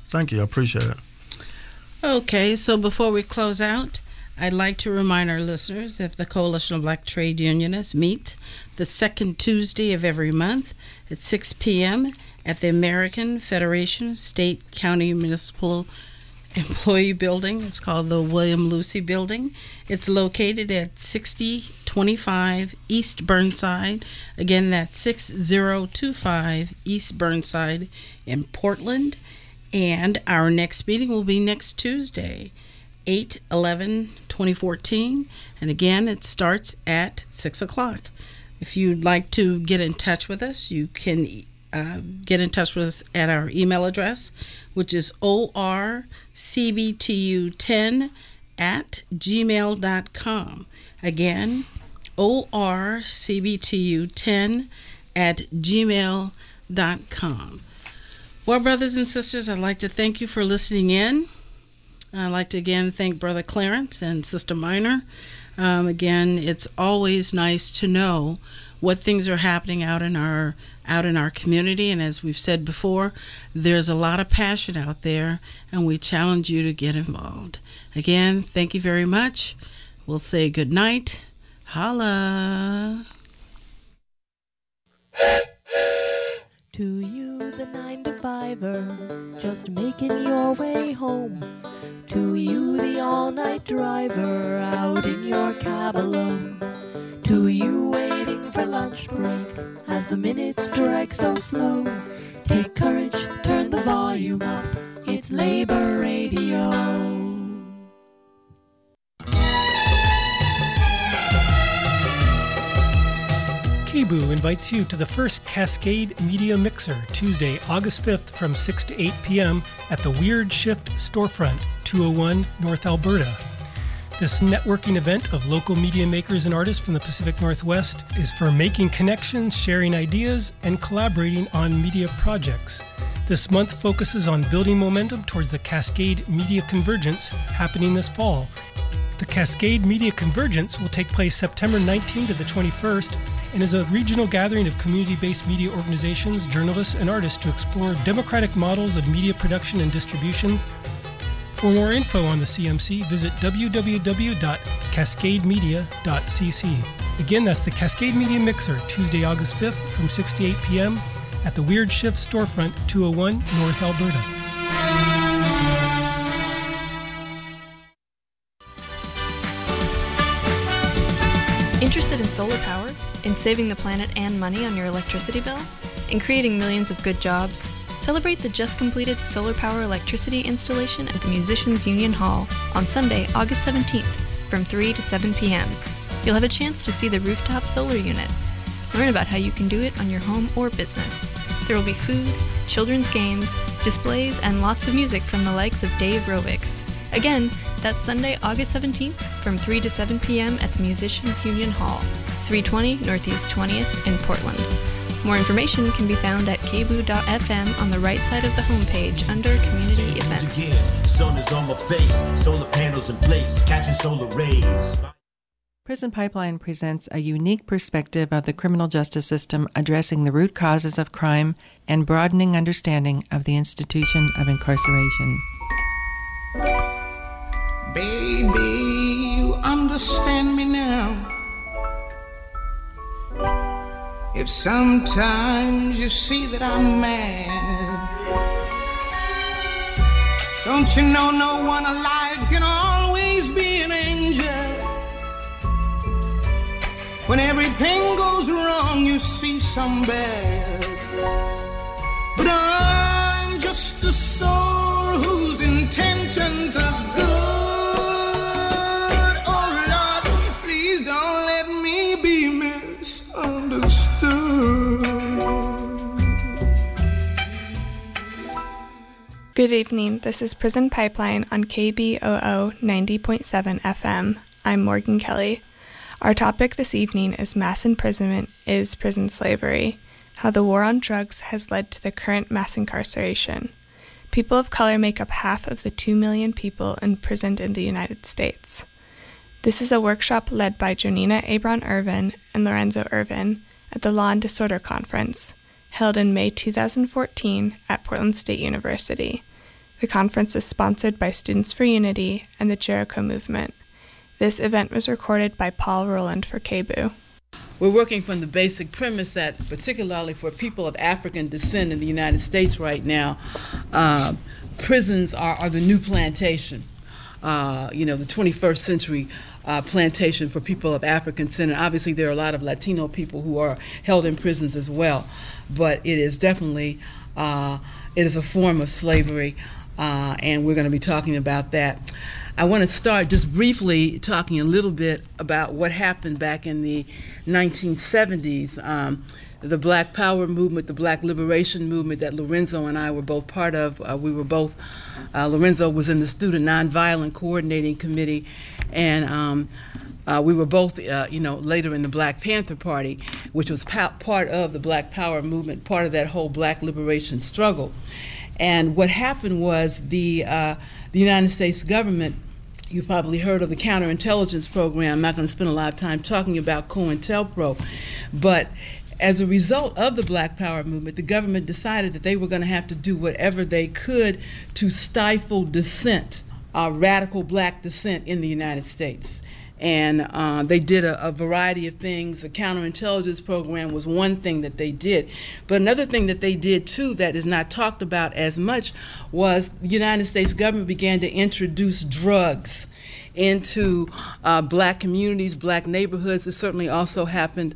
Thank you. I appreciate it. Okay, so before we close out, I'd like to remind our listeners that the Coalition of Black Trade Unionists meets the second Tuesday of every month at 6 p.m. at the American Federation State, County, Municipal Employee Building. It's called the William Lucy Building. It's located at 6025 East Burnside. Again, that's 6025 East Burnside in Portland. And our next meeting will be next Tuesday, 8/11/2014. And again, it starts at 6 o'clock. If you'd like to get in touch with us, you can get in touch with us at our email address, which is orcbtu10@gmail.com. Again, orcbtu10@gmail.com. Well, brothers and sisters, I'd like to thank you for listening in. I'd like to again thank Brother Clarence and Sister Minor. Again, it's always nice to know what things are happening out in our community, and as we've said before, there's a lot of passion out there, and we challenge you to get involved. Again, thank you very much. We'll say good night. Holla. To you, the 9-to-5er, just making your way home. To you, the all-night driver, out in your cab alone. To you, waiting for lunch break, as the minutes drag so slow. Take courage, turn the volume up, it's Labor Radio. KBOO invites you to the first Cascade Media Mixer, Tuesday, August 5th from 6 to 8 p.m. at the Weird Shift Storefront, 201 North Alberta. This networking event of local media makers and artists from the Pacific Northwest is for making connections, sharing ideas, and collaborating on media projects. This month focuses on building momentum towards the Cascade Media Convergence happening this fall. The Cascade Media Convergence will take place September 19th to the 21st and is a regional gathering of community-based media organizations, journalists, and artists to explore democratic models of media production and distribution. For more info on the CMC, visit www.cascademedia.cc. Again, that's the Cascade Media Mixer, Tuesday, August 5th from 6 to 8 p.m. at the Weird Shift Storefront, 201 North Alberta. Interested in solar power? In saving the planet and money on your electricity bill? In creating millions of good jobs? Celebrate the just completed solar power electricity installation at the Musicians Union Hall on Sunday, August 17th from 3 to 7 p.m. You'll have a chance to see the rooftop solar unit. Learn about how you can do it on your home or business. There will be food, children's games, displays, and lots of music from the likes of Dave Rovics. Again, that's Sunday, August 17th from 3 to 7 p.m. at the Musicians Union Hall, 320 Northeast 20th in Portland. More information can be found at kboo.fm on the right side of the homepage under Community Events. Sun is on my face, solar panels in place, catching solar rays. Prison Pipeline presents a unique perspective of the criminal justice system addressing the root causes of crime and broadening understanding of the institution of incarceration. Baby, you understand me now. If sometimes you see that I'm mad, don't you know no one alive can always be an angel? When everything goes wrong, you see some bad. But I'm just a soul whose intentions are good. Oh Lord, please don't let me be misunderstood. Good evening, this is Prison Pipeline on KBOO 90.7 FM. I'm Morgan Kelly. Our topic this evening is mass imprisonment is prison slavery, how the war on drugs has led to the current mass incarceration. People of color make up half of the 2 million people imprisoned in the United States. This is a workshop led by Jonina Abron-Irvin and Lorenzo Irvin at the Law and Disorder Conference, held in May 2014 at Portland State University. The conference is sponsored by Students for Unity and the Jericho Movement. This event was recorded by Paul Rowland for KBOO. We're working from the basic premise that, particularly for people of African descent in the United States right now, prisons are the new plantation. The 21st century plantation for people of African descent. And obviously, there are a lot of Latino people who are held in prisons as well. But it is definitely it is a form of slavery, and we're going to be talking about that. I want to start just briefly talking a little bit about what happened back in the 1970s. The Black Power movement, the Black Liberation movement that Lorenzo and I were both part of. Lorenzo was in the Student Nonviolent Coordinating Committee, and we were both, later in the Black Panther Party, which was part of the Black Power movement, part of that whole Black liberation struggle. And what happened was the United States government, you've probably heard of the counterintelligence program. I'm not going to spend a lot of time talking about COINTELPRO, but as a result of the Black Power movement, the government decided that they were going to have to do whatever they could to stifle dissent, radical black dissent in the United States. And they did a variety of things. The counterintelligence program was one thing that they did. But another thing that they did, too, that is not talked about as much, was the United States government began to introduce drugs into black communities, black neighborhoods. It certainly also happened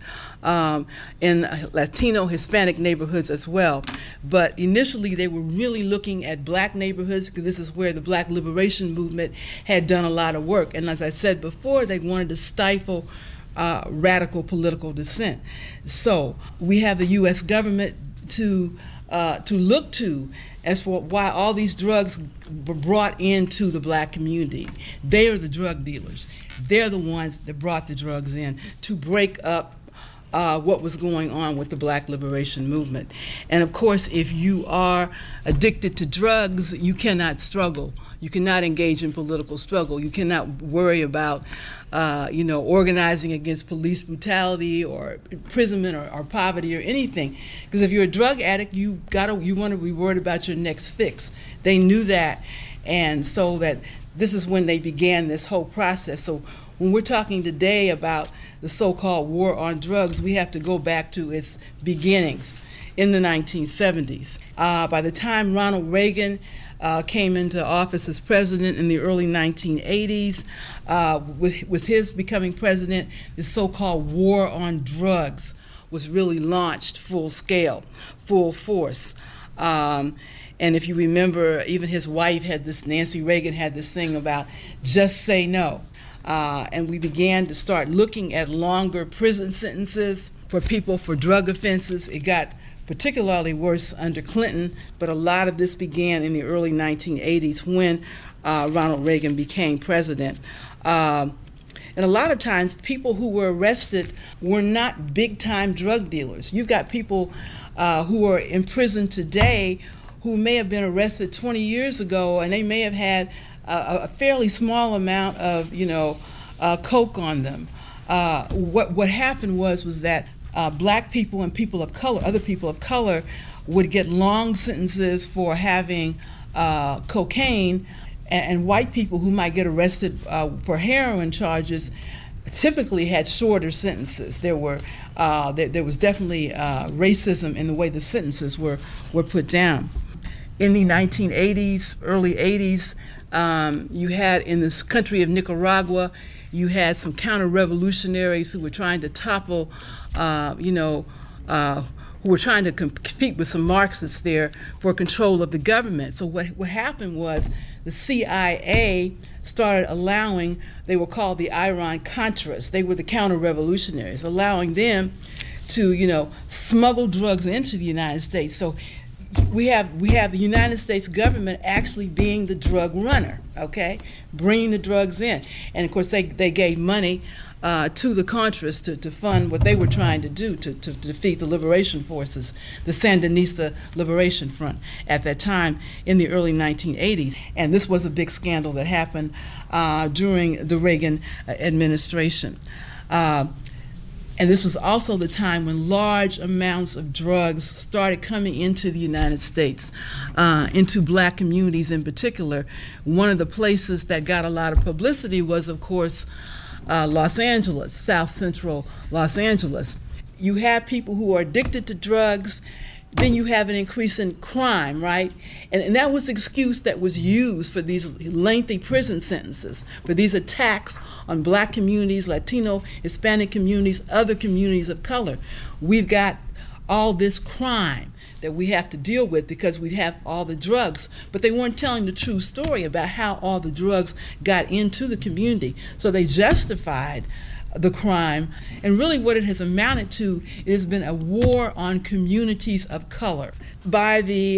in Latino, Hispanic neighborhoods as well. But initially, they were really looking at black neighborhoods because this is where the Black Liberation Movement had done a lot of work. And as I said before, they wanted to stifle radical political dissent. So we have the U.S. government to look to as for why all these drugs were brought into the black community. They are the drug dealers. They're the ones that brought the drugs in to break up what was going on with the Black Liberation Movement. And of course, if you are addicted to drugs, you cannot struggle. You cannot engage in political struggle. You cannot worry about, organizing against police brutality or imprisonment or poverty or anything. Because if you're a drug addict, you want to be worried about your next fix. They knew that, and so that this is when they began this whole process. So when we're talking today about the so-called war on drugs, we have to go back to its beginnings in the 1970s. By the time Ronald Reagan came into office as president in the early 1980s. With his becoming president, the so-called war on drugs was really launched full scale, full force. And if you remember, even his wife Nancy Reagan had this thing about just say no. And we began to start looking at longer prison sentences for people for drug offenses. It got particularly worse under Clinton, but a lot of this began in the early 1980s when Ronald Reagan became president. And a lot of times, people who were arrested were not big-time drug dealers. You've got people who are in prison today who may have been arrested 20 years ago, and they may have had a fairly small amount of, coke on them. What happened was that black people and people of color, other people of color, would get long sentences for having cocaine, and white people who might get arrested for heroin charges typically had shorter sentences. There was definitely racism in the way the sentences were put down. In the 1980s, early 80s, you had in this country of Nicaragua, you had some counter-revolutionaries who were trying to topple, who were trying to compete with some Marxists there for control of the government. So what happened was the CIA started allowing, they were called the Iran-Contras, they were the counter-revolutionaries, allowing them to, smuggle drugs into the United States. So we have the United States government actually being the drug runner, okay, bringing the drugs in. And of course they gave money to the Contras to fund what they were trying to do to defeat the liberation forces, the Sandinista Liberation Front at that time in the early 1980s. And this was a big scandal that happened during the Reagan administration. And And this was also the time when large amounts of drugs started coming into the United States, into black communities in particular. One of the places that got a lot of publicity was, of course, Los Angeles, South Central Los Angeles. You have people who are addicted to drugs, then you have an increase in crime, right? And that was the excuse that was used for these lengthy prison sentences, for these attacks on black communities, Latino, Hispanic communities, other communities of color. We've got all this crime that we have to deal with because we have all the drugs, but they weren't telling the true story about how all the drugs got into the community. So they justified the crime, and really what it has amounted to, it has been a war on communities of color. By the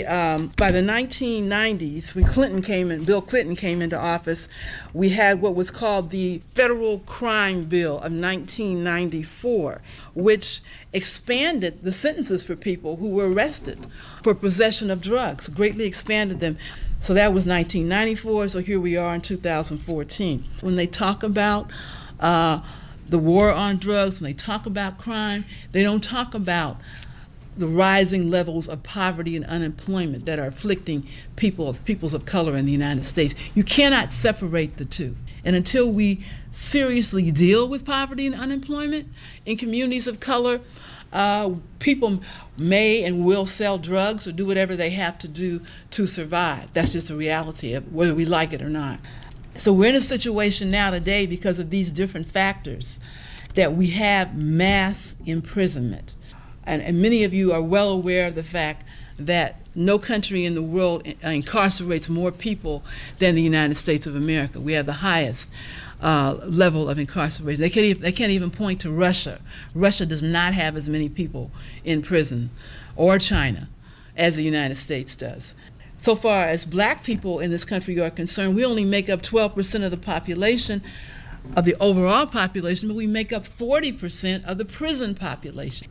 1990s, when Bill Clinton came into office, we had what was called the Federal Crime Bill of 1994, which expanded the sentences for people who were arrested for possession of drugs, greatly expanded them. So that was 1994, so here we are in 2014. When they talk about the war on drugs, when they talk about crime, they don't talk about the rising levels of poverty and unemployment that are afflicting peoples of color in the United States. You cannot separate the two. And until we seriously deal with poverty and unemployment in communities of color, people may and will sell drugs or do whatever they have to do to survive. That's just a reality, whether we like it or not. So we're in a situation now today because of these different factors that we have mass imprisonment. And many of you are well aware of the fact that no country in the world incarcerates more people than the United States of America. We have the highest level of incarceration. They can't even point to Russia. Russia does not have as many people in prison, or China, as the United States does. So far as black people in this country are concerned, we only make up 12% of the population, of the overall population, but we make up 40% of the prison population.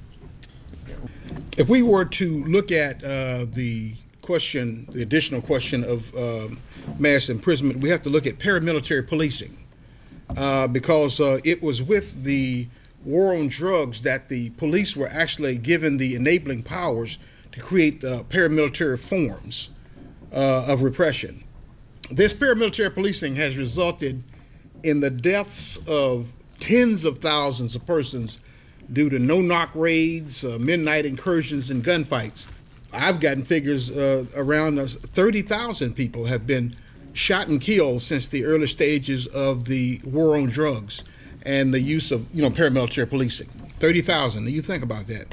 If we were to look at the additional question of mass imprisonment, we have to look at paramilitary policing because it was with the war on drugs that the police were actually given the enabling powers to create paramilitary forms of repression. This paramilitary policing has resulted in the deaths of tens of thousands of persons due to no-knock raids, midnight incursions, and gunfights. I've gotten figures around 30,000 people have been shot and killed since the early stages of the war on drugs and the use of paramilitary policing. 30,000. You think about that.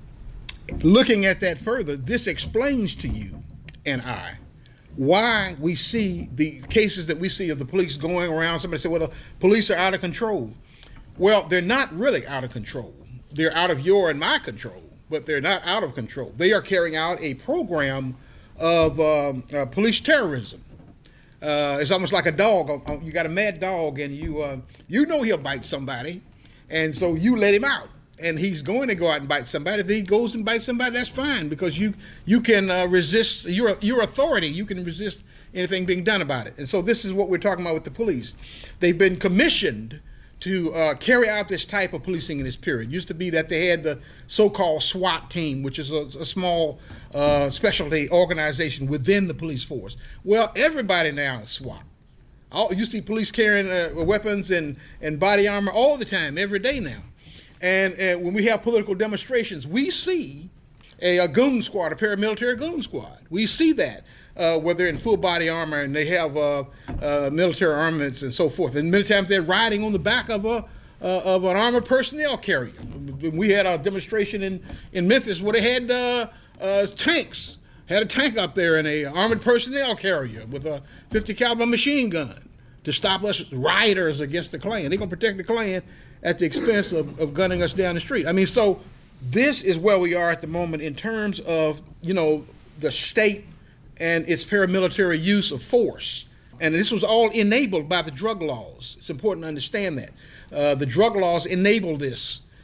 Looking at that further, this explains to you and I why we see the cases that we see of the police going around. Somebody said, well, the police are out of control. Well, they're not really out of control. They're out of your and my control, but they're not out of control. They are carrying out a program of police terrorism. It's almost like a dog. You got a mad dog, and you know he'll bite somebody, and so you let him out. And he's going to go out and bite somebody. If he goes and bites somebody, that's fine, because you can resist your authority. You can resist anything being done about it. And so this is what we're talking about with the police. They've been commissioned to carry out this type of policing in this period. It used to be that they had the so-called SWAT team, which is a small specialty organization within the police force. Well, everybody now is SWAT. You see police carrying weapons and body armor all the time, every day now. And when we have political demonstrations, we see a goon squad, a paramilitary goon squad. We see that where they're in full body armor and they have military armaments and so forth. And many times they're riding on the back of an armored personnel carrier. We had a demonstration in Memphis where they had tanks. Had a tank up there and a armored personnel carrier with a .50 caliber machine gun to stop us rioters against the Klan. They're going to protect the Klan at the expense of gunning us down the street. I mean, so this is where we are at the moment in terms of, the state and its paramilitary use of force. And this was all enabled by the drug laws. It's important to understand that. The drug laws enable this.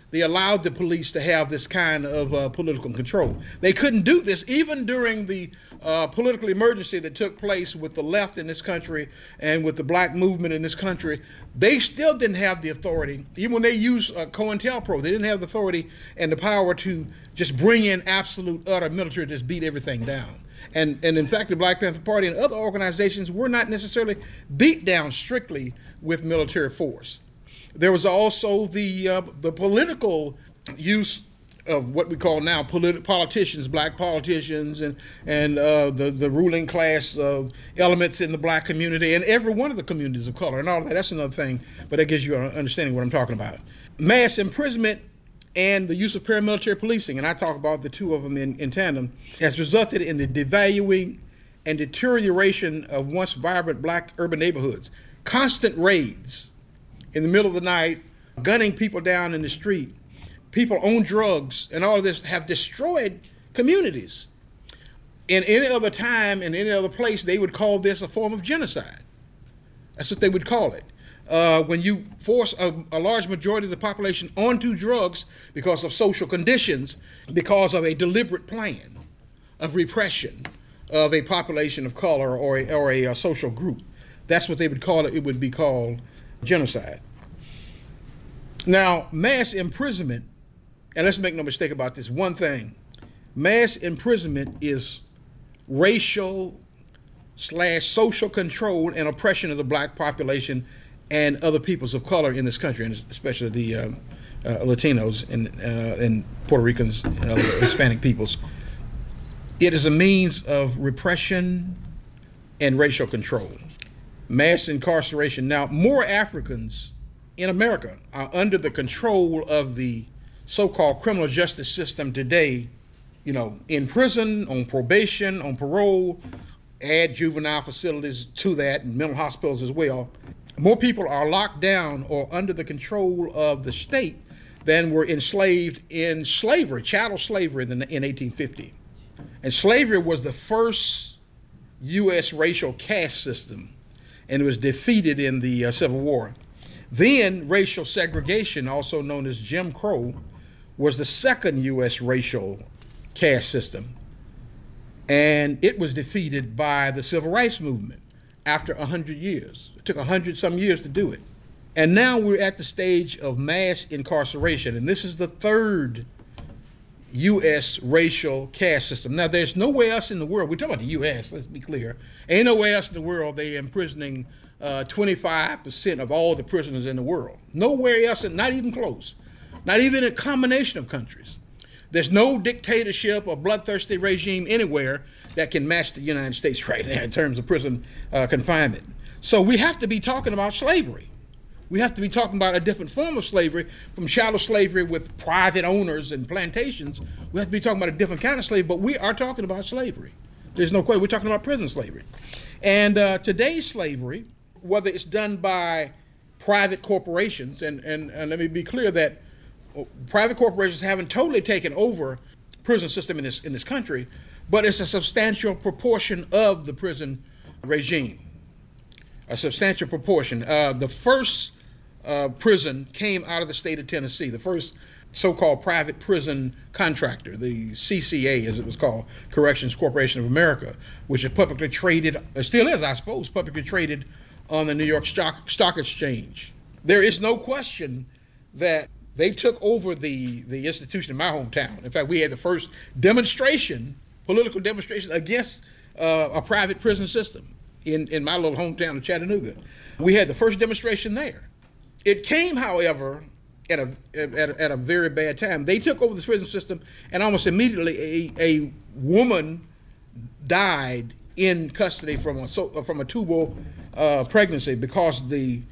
they allowed the police to have this kind of political control. They couldn't do this even during the political emergency that took place with the left in this country and with the black movement in this country. They still didn't have the authority, even when they used COINTELPRO, they didn't have the authority and the power to just bring in absolute, utter military to just beat everything down. And in fact, the Black Panther Party and other organizations were not necessarily beat down strictly with military force. There was also the political use of what we call now politicians, black politicians, and the ruling class elements in the black community and every one of the communities of color and all of that. That's another thing, but that gives you an understanding of what I'm talking about. Mass imprisonment and the use of paramilitary policing, and I talk about the two of them in tandem, has resulted in the devaluing and deterioration of once vibrant black urban neighborhoods. Constant raids in the middle of the night, gunning people down in the street, people on drugs, and all of this have destroyed communities. In any other time, in any other place, they would call this a form of genocide. That's what they would call it. When you force a large majority of the population onto drugs because of social conditions, because of a deliberate plan of repression of a population of color or a social group, that's what they would call it. It would be called genocide. Now, mass imprisonment, and let's make no mistake about this one thing, mass imprisonment is racial/social control and oppression of the black population and other peoples of color in this country, and especially the Latinos and Puerto Ricans and other Hispanic peoples. It is a means of repression and racial control. Mass incarceration. Now, more Africans in America are under the control of the so-called criminal justice system today, in prison, on probation, on parole, add juvenile facilities to that, and mental hospitals as well. More people are locked down or under the control of the state than were enslaved in slavery, chattel slavery in 1850. And slavery was the first U.S. racial caste system, and it was defeated in the Civil War. Then racial segregation, also known as Jim Crow, was the second U.S. racial caste system, and it was defeated by the Civil Rights Movement after 100 years. It took 100-some years to do it. And now we're at the stage of mass incarceration, and this is the third U.S. racial caste system. Now, there's nowhere else in the world, we're talking about the U.S., let's be clear, ain't nowhere else in the world they're imprisoning 25% of all the prisoners in the world. Nowhere else, not even close. Not even a combination of countries. There's no dictatorship or bloodthirsty regime anywhere that can match the United States right now in terms of prison confinement. So we have to be talking about slavery. We have to be talking about a different form of slavery, from chattel slavery with private owners and plantations. We have to be talking about a different kind of slavery, but we are talking about slavery. There's no question. We're talking about prison slavery. And today's slavery, whether it's done by private corporations, and let me be clear that private corporations haven't totally taken over the prison system in this country, but it's a substantial proportion of the prison regime. A substantial proportion. The first prison came out of the state of Tennessee, the first so-called private prison contractor, the CCA, as it was called, Corrections Corporation of America, which is publicly traded, still is, I suppose, publicly traded on the New York Stock Exchange. There is no question that they took over the institution in my hometown. In fact, we had the first political demonstration against a private prison system in my little hometown of Chattanooga. We had the first demonstration there. It came, however, at a very bad time. They took over the prison system, and almost immediately a woman died in custody from a tubal pregnancy because the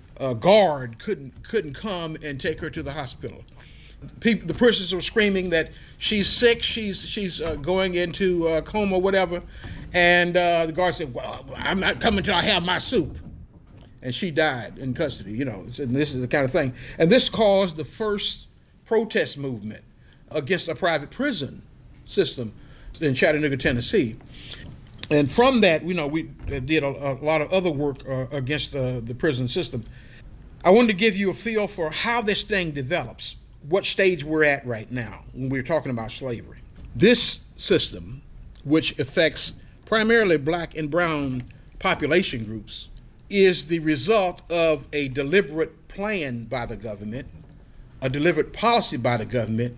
guard couldn't come and take her to the hospital. The prisoners were screaming that she's sick, she's going into a coma, whatever, and the guard said, "Well, I'm not coming until I have my soup." And she died in custody, and this is the kind of thing. And this caused the first protest movement against a private prison system in Chattanooga, Tennessee. And from that, we did a lot of other work against the prison system. I wanted to give you a feel for how this thing develops. what stage we're at right now when we're talking about slavery. This system, which affects primarily black and brown population groups, is the result of a deliberate plan by the government, a deliberate policy by the government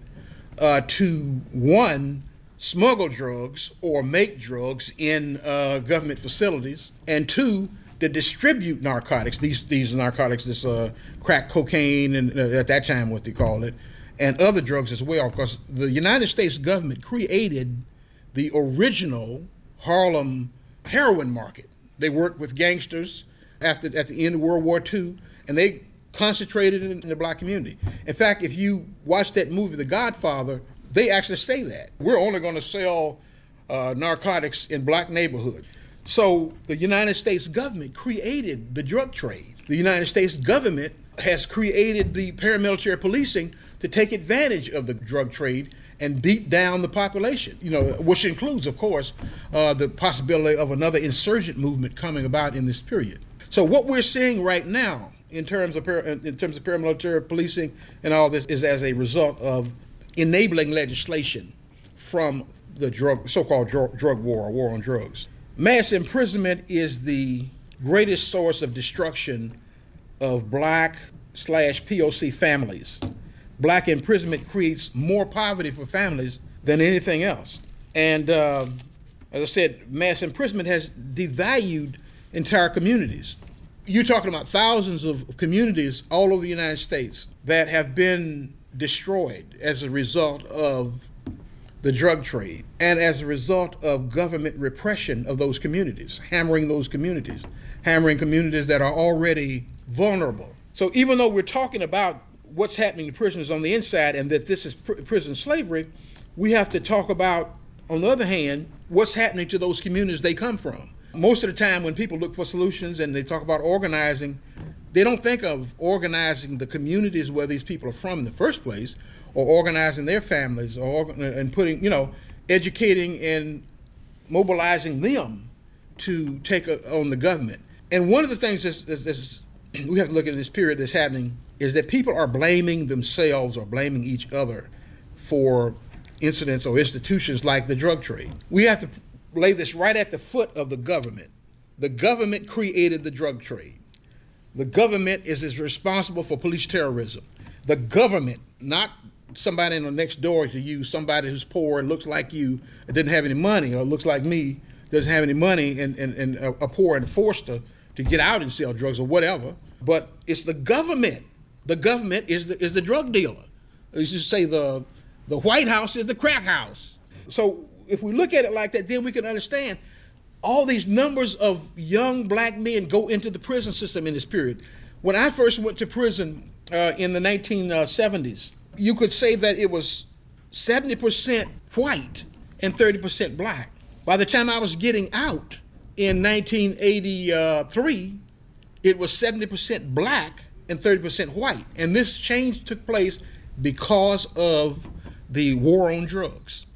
to, one, smuggle drugs or make drugs in government facilities, and two, to distribute narcotics. These narcotics, this crack cocaine, and at that time what they called it, and other drugs as well, because the United States government created the original Harlem heroin market. They worked with gangsters at the end of World War II, and they concentrated in the black community. In fact, if you watch that movie, The Godfather, they actually say that. We're only going to sell narcotics in black neighborhoods. So the United States government created the drug trade. The United States government has created the paramilitary policing to take advantage of the drug trade and beat down the population, which includes, of course, the possibility of another insurgent movement coming about in this period. So what we're seeing right now in terms of paramilitary policing and all this is as a result of enabling legislation from the so-called drug war, or war on drugs. Mass imprisonment is the greatest source of destruction of black/POC families. Black imprisonment creates more poverty for families than anything else. And as I said, mass imprisonment has devalued entire communities. You're talking about thousands of communities all over the United States that have been destroyed as a result of the drug trade and as a result of government repression of those communities, hammering communities that are already vulnerable. So even though we're talking about what's happening to prisoners on the inside and that this is prison slavery, we have to talk about, on the other hand, what's happening to those communities they come from. Most of the time when people look for solutions and they talk about organizing, they don't think of organizing the communities where these people are from in the first place, or organizing their families, and putting, educating and mobilizing them to take on the government. And one of the things we have to look at in this period that's happening is that people are blaming themselves or blaming each other for incidents or institutions like the drug trade. We have to lay this right at the foot of the government. The government created the drug trade. The government is responsible for police terrorism. The government, not somebody in the next door to you, somebody who's poor and looks like you, and doesn't have any money, or looks like me, doesn't have any money, and are poor and forced to get out and sell drugs or whatever. But it's the government. The government is the drug dealer. You should say the White House is the crack house. So if we look at it like that, then we can understand all these numbers of young black men go into the prison system in this period. When I first went to prison in the 1970s, you could say that it was 70% white and 30% black. By the time I was getting out in 1983, it was 70% black and 30% white. And this change took place because of the war on drugs.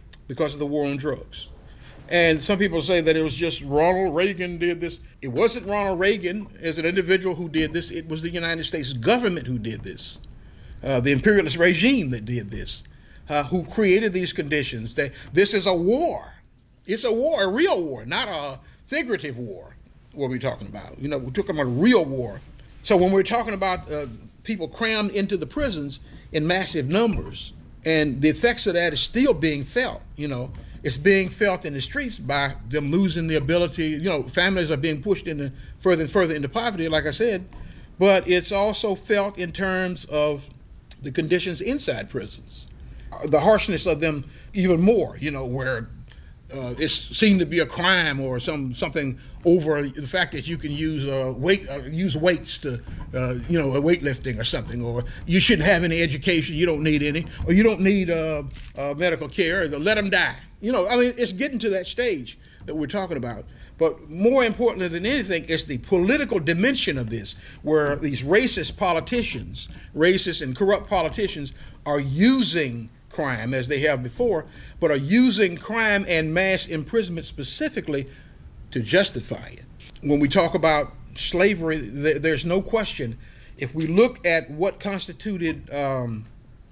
And some people say that it was just Ronald Reagan did this. It wasn't Ronald Reagan as an individual who did this. It was the United States government who did this. The imperialist regime that did this, who created these conditions. This is a war. It's a war, a real war, not a figurative war, what we're talking about. We're talking about a real war. So when we're talking about people crammed into the prisons in massive numbers, and the effects of that is still being felt, it's being felt in the streets by them losing the ability, families are being pushed further and further into poverty, like I said, but it's also felt in terms of the conditions inside prisons, the harshness of them even more, where it's seen to be a crime or something over the fact that you can use weights to, weightlifting or something, or you shouldn't have any education, you don't need any, or you don't need medical care, let them die. It's getting to that stage that we're talking about. But more importantly than anything, it's the political dimension of this, where these racist and corrupt politicians are using crime, as they have before, but are using crime and mass imprisonment specifically to justify it. When we talk about slavery, there's no question. If we look at what constituted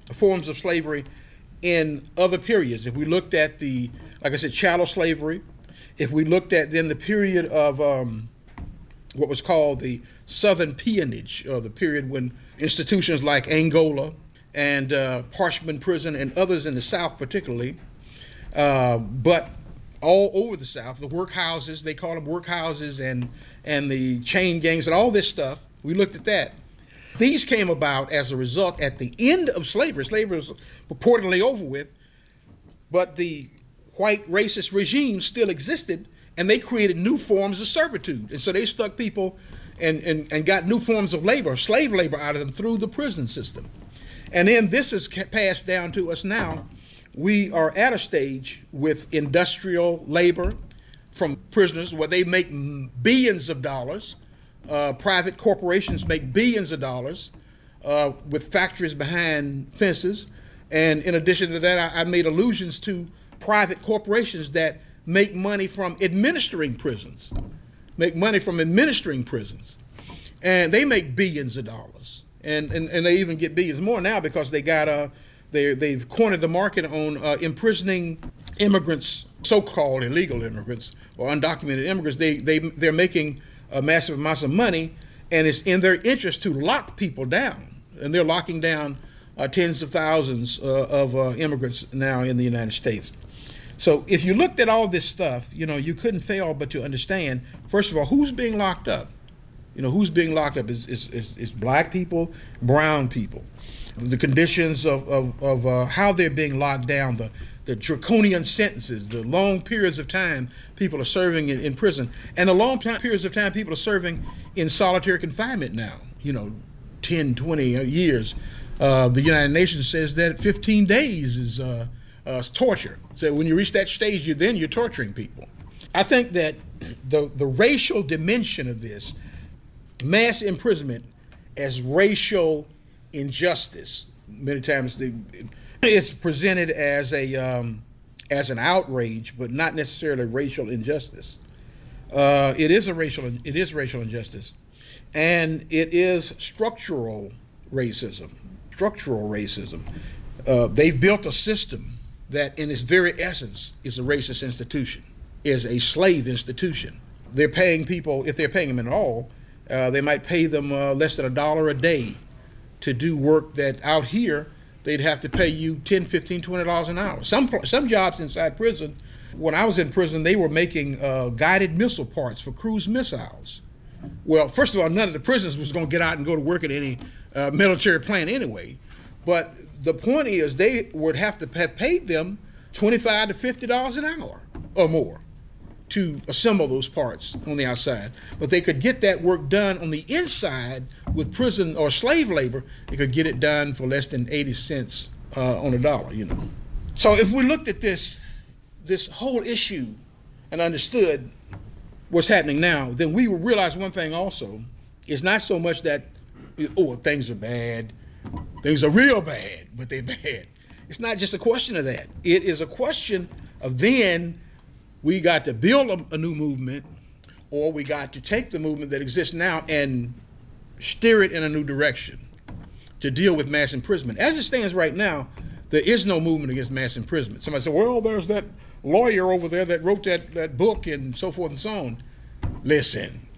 forms of slavery in other periods. If we looked at like I said, chattel slavery, if we looked at then the period of what was called the Southern Peonage, or the period when institutions like Angola and Parchman Prison and others in the South particularly, but all over the South, the workhouses, they call them workhouses, and the chain gangs and all this stuff, we looked at that. These came about as a result at the end of slavery. Slavery was purportedly over with, but the white racist regime still existed, and they created new forms of servitude. And so they stuck people and got new forms of labor, slave labor out of them through the prison system. And then this is passed down to us now. We are at a stage with industrial labor from prisoners where they make billions of dollars. Private corporations make billions of dollars with factories behind fences. And in addition to that, I made allusions to private corporations that make money from administering prisons, And they make billions of dollars. And they even get billions more now because they got they've cornered the market on imprisoning immigrants, so-called illegal immigrants or undocumented immigrants. They're making massive amounts of money, and it's in their interest to lock people down. And they're locking down tens of thousands of immigrants now in the United States. So if you looked at all this stuff, you couldn't fail but to understand, first of all, who's being locked up? Who's being locked up is black people, brown people. The conditions of how they're being locked down, the draconian sentences, the long periods of time people are serving in prison, and the long periods of time people are serving in solitary confinement now, 10, 20 years. The United Nations says that 15 days is torture. So when you reach that stage, you're torturing people. I think that the racial dimension of this, mass imprisonment as racial injustice, many times it's presented as an outrage, but not necessarily racial injustice. It is racial injustice, and it is structural racism. They've built a system that, in its very essence, is a racist institution, is a slave institution. They're paying people, if they're paying them at all, they might pay them less than $1 a day to do work that out here they'd have to pay you $10, $15, $20 an hour. Some jobs inside prison, when I was in prison, they were making guided missile parts for cruise missiles. Well, first of all, none of the prisoners was going to get out and go to work at any military plant anyway. But the point is, they would have to have paid them $25 to $50 an hour or more to assemble those parts on the outside. But they could get that work done on the inside with prison or slave labor. They could get it done for less than 80 cents on a dollar, So if we looked at this whole issue and understood what's happening now, then we would realize one thing also. It's not so much that, things are bad. Things are real bad, but they're bad. It's not just a question of that. It is a question of then we got to build a new movement, or we got to take the movement that exists now and steer it in a new direction to deal with mass imprisonment. As it stands right now, there is no movement against mass imprisonment. Somebody said, well, there's that lawyer over there that wrote that book and so forth and so on. Listen,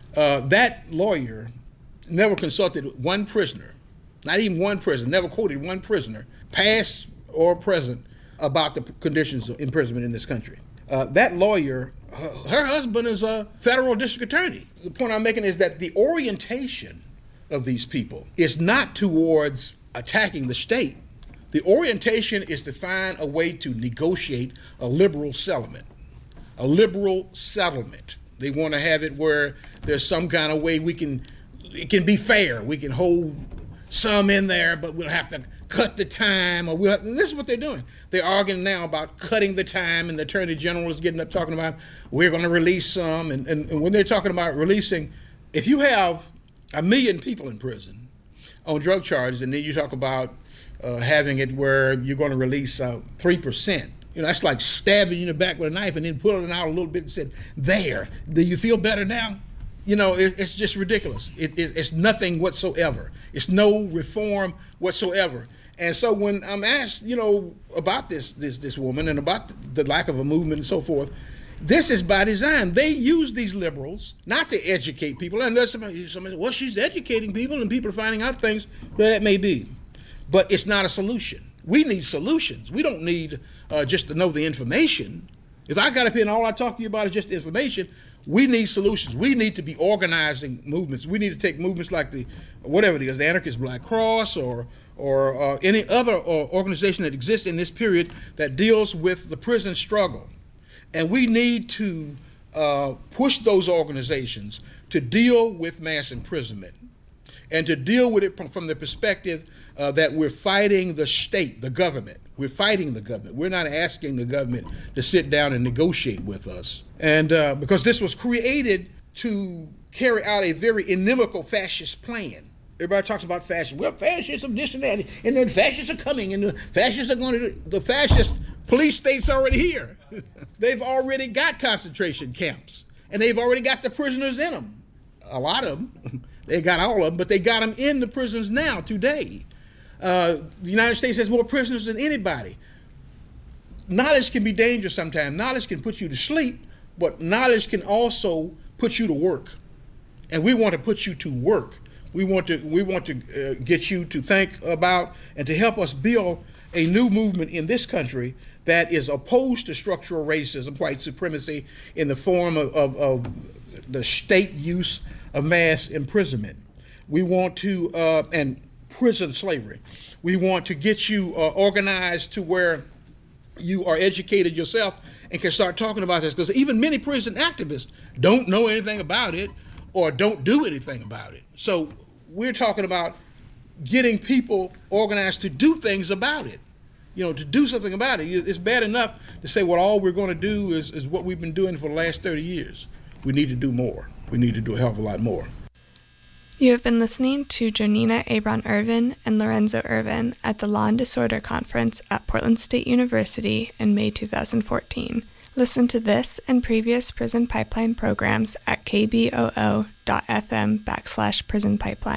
that lawyer never consulted one prisoner, not even one prisoner, never quoted one prisoner, past or present, about the conditions of imprisonment in this country. That lawyer, her husband is a federal district attorney. The point I'm making is that the orientation of these people is not towards attacking the state. The orientation is to find a way to negotiate a liberal settlement. A liberal settlement. They want to have it where there's some kind of way it can be fair. We can hold some in there, but we'll have to cut the time. This is what they're doing. They're arguing now about cutting the time, and the Attorney General is getting up talking about we're going to release some. And when they're talking about releasing, if you have 1 million people in prison on drug charges, and then you talk about having it where you're going to release 3%, that's like stabbing you in the back with a knife and then pulling it out a little bit and said, there, do you feel better now? It's just ridiculous. It's nothing whatsoever. It's no reform whatsoever. And so when I'm asked, about this woman and about the lack of a movement and so forth, this is by design. They use these liberals not to educate people. Unless somebody says, well, she's educating people and people are finding out things. Well, that may be. But it's not a solution. We need solutions. We don't need just to know the information. If I got up here and all I talk to you about is just information, we need solutions. We need to be organizing movements. We need to take movements like the Anarchist Black Cross or any other organization that exists in this period that deals with the prison struggle. And we need to push those organizations to deal with mass imprisonment and to deal with it from the perspective that we're fighting the state, the government. We're fighting the government. We're not asking the government to sit down and negotiate with us. And because this was created to carry out a very inimical fascist plan. Everybody talks about fascism. Well, fascism, this and that, and then fascists are coming, and the fascists are going to do. The fascist police state's already here. They've already got concentration camps, and they've already got the prisoners in them. A lot of them. They got all of them, but they got them in the prisons now, today. The United States has more prisoners than anybody. Knowledge can be dangerous sometimes. Knowledge can put you to sleep, but knowledge can also put you to work. And we want to put you to work. We want to get you to think about and to help us build a new movement in this country that is opposed to structural racism, white supremacy, in the form of the state use of mass imprisonment. We want to, and prison slavery. We want to get you organized to where you are educated yourself and can start talking about this, because even many prison activists don't know anything about it or don't do anything about it. So we're talking about getting people organized to do things about it, to do something about it. It's bad enough to say, well, all we're going to do is what we've been doing for the last 30 years. We need to do more. We need to do a hell of a lot more. You have been listening to Jonina Abron-Ervin and Lorenzo Ervin at the Law and Disorder Conference at Portland State University in May 2014. Listen to this and previous Prison Pipeline programs at kboo.fm/Prison Pipeline.